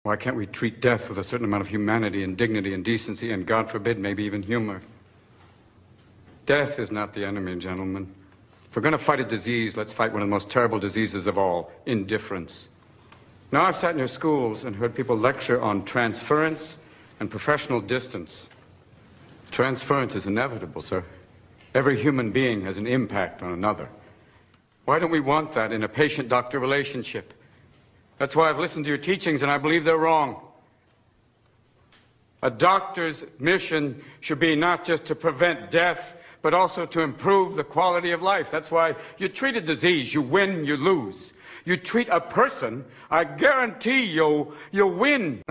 Why can't we treat death with a certain amount of humanity and dignity and decency and, God forbid, maybe even humor? Death is not the enemy, gentlemen. If we're going to fight a disease, let's fight one of the most terrible diseases of all, indifference. Now, I've sat in your schools and heard people lecture on transference and professional distance. Transference is inevitable, sir. Every human being has an impact on another. Why don't we want that in a patient-doctor relationship? That's why I've listened to your teachings, and I believe they're wrong. A doctor's mission should be not just to prevent death, but also to improve the quality of life. That's why you treat a disease, you win, you lose. You treat a person, I guarantee you'll win.